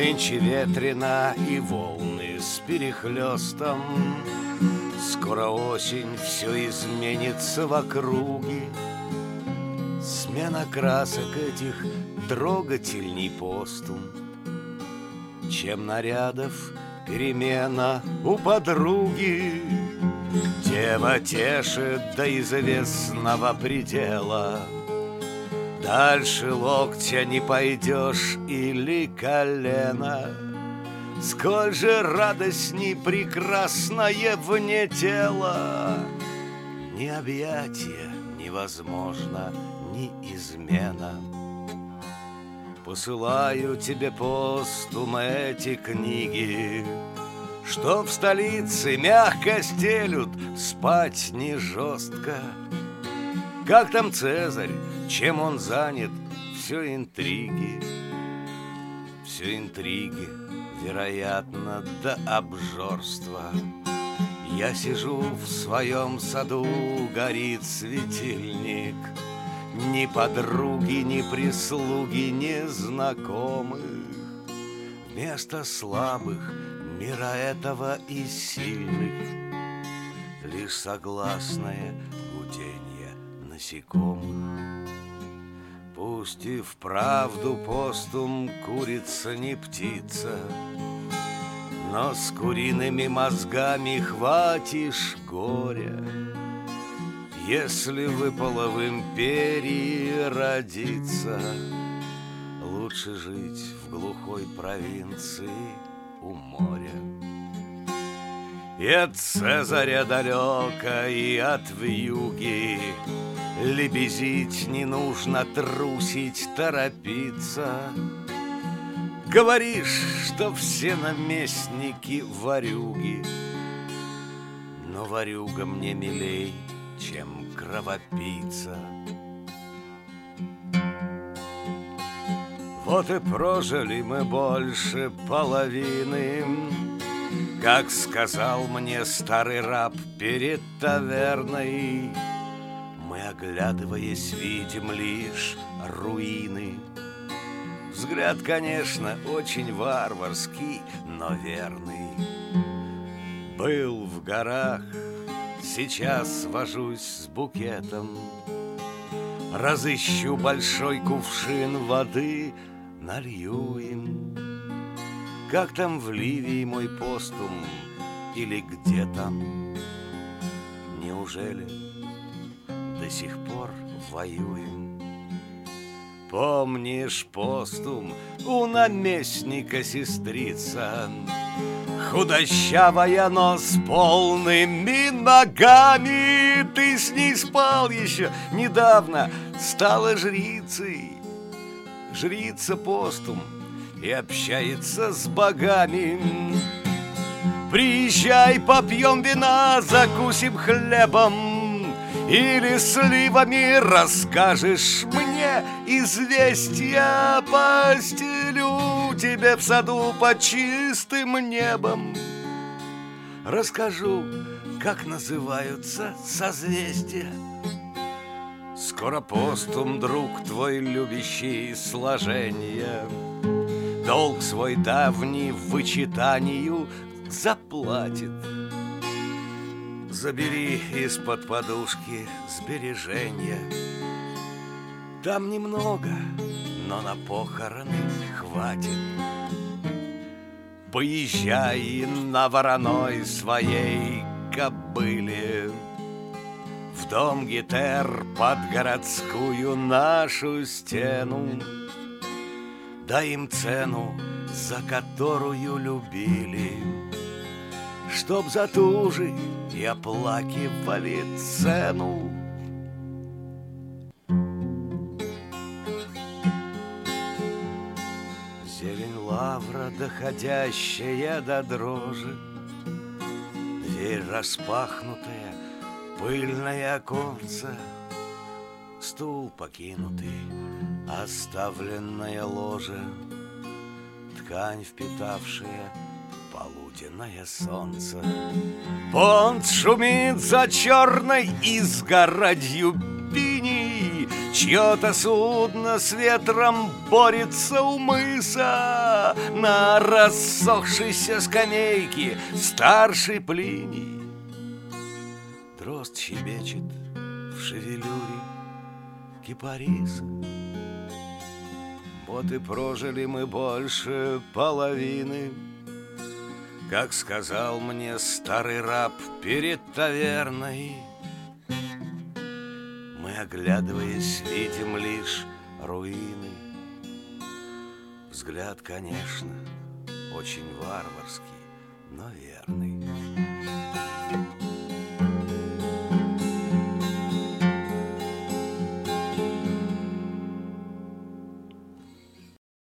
Нынче ветрено и волны с перехлестом. Скоро осень, все изменится в округе. Смена красок этих трогательней постум, чем нарядов перемена у подруги. Дева тешит до известного предела. Дальше локтя не пойдешь или колена. Сколь же радостней прекрасное вне тела. Ни объятие невозможно, ни измена. Посылаю тебе постум эти книги, что в столице мягко стелют, спать не жестко. Как там Цезарь, чем он занят, все интриги. Все интриги, вероятно, до обжорства. Я сижу в своем саду, горит светильник. Ни подруги, ни прислуги, ни знакомых. Вместо слабых мира этого и сильных лишь согласное гуденье насекомых. Пусть и вправду постум курица не птица, но с куриными мозгами хватишь горя. Если выпало в империи родиться, лучше жить в глухой провинции у моря. И от Цезаря далеко, и от вьюги. Лебезить не нужно, трусить, торопиться. Говоришь, что все наместники ворюги, но ворюга мне милей, чем кровопийца. Вот и прожили мы больше половины, как сказал мне старый раб перед таверной. Мы, оглядываясь, видим лишь руины. Взгляд, конечно, очень варварский, но верный. Был в горах, сейчас вожусь с букетом. Разыщу большой кувшин воды, налью им. Как там в Ливии мой постум, или где там? Неужели до сих пор воюем? Помнишь постум, у наместника сестрица, худощавая, но с полными ногами. Ты с ней спал еще недавно, стала жрицей. Жрица постум и общается с богами. Приезжай, попьем вина, закусим хлебом, или сливами расскажешь мне известия. Постелю тебе в саду под чистым небом. Расскажу, как называются созвездия. Скоро постум, друг твой, любящий сложения, долг свой давний вычитанию заплатит. Забери из-под подушки сбережения. Там немного, но на похороны хватит. Поезжай на вороной своей кобыле в дом Гетер под городскую нашу стену. Дай им цену, за которую любили, чтоб за ту же и оплакивали цену. Зелень лавра, доходящая до дрожи, дверь распахнутая, пыльное оконце, стул покинутый, оставленное ложе, ткань, впитавшая полуденное солнце. Понт шумит за черной изгородью бини, Чье-то судно с ветром борется у мыса. На рассохшейся скамейке старший Плиний. Дрозд щебечет в шевелюре кипариса. Вот и прожили мы больше половины. Как сказал мне старый раб перед таверной, мы, оглядываясь, видим лишь руины. Взгляд, конечно, очень варварский, но верный.